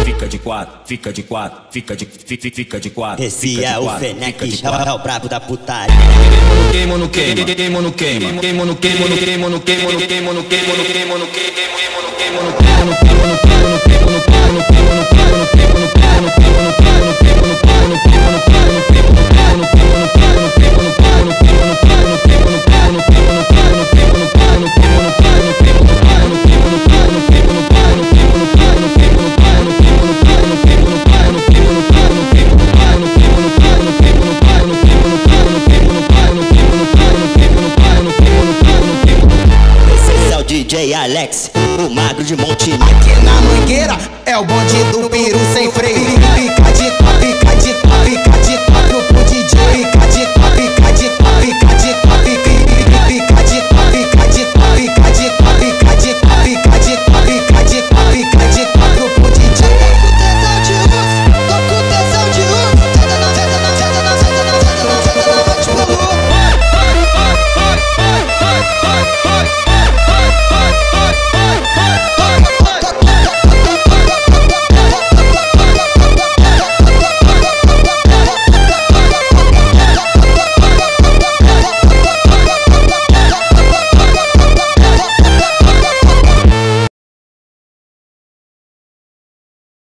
fica de quatro, fica de quatro, fica de quatro. Esse é o Fenec, é o brabo da putaria. Queimo no queima, queimo no queima, queimo no queimo no queimo no queimo no queimo no queimo no queimo no DJ Alex, o magro de Monte. Aqui na Mangueira é o bonde do peru.